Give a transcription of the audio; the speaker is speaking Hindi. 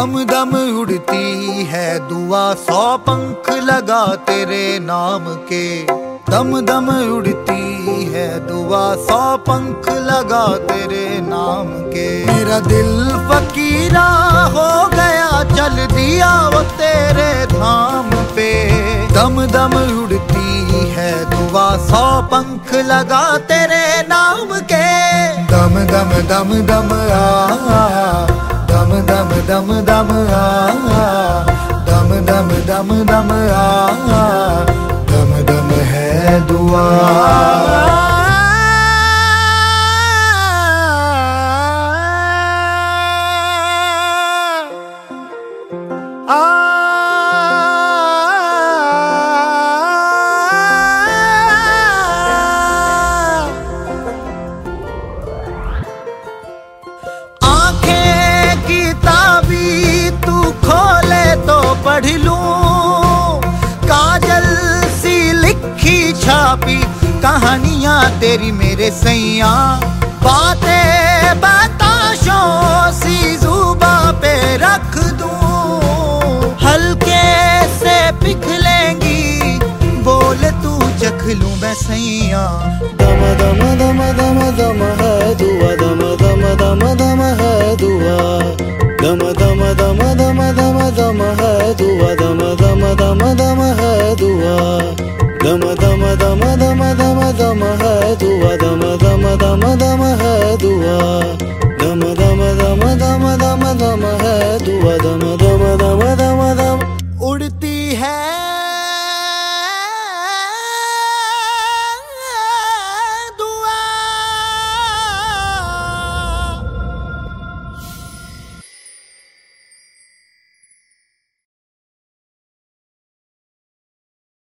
दम दम उड़ती है दुआ, 100 पंख लगा तेरे नाम के। दम दम उड़ती है दुआ, 100 पंख लगा तेरे नाम के। मेरा दिल फकीरा हो गया, चल दिया वो तेरे धाम पे। दम दम उड़ती है दुआ, 100 पंख लगा तेरे नाम के। दम दम दम दम दम दम दम दम दम दम दम दम दम दम है दुआ। पढ़ लूं काजल सी लिखी छापी कहानियां तेरी मेरे सैया। बातें बताशों सी जुबा पे रख दूं, हल्के से पिघलेंगी बोल तू चख लूं मैं सैया। दम दम दम दम दम है दुआ, दम दम दम दम है दुआ। दम दम दम दम दम दम है दुआ, दम दम दम दम है दुआ। दम दम दम दम दम दम है दुआ, दम दम दम दम है दुआ।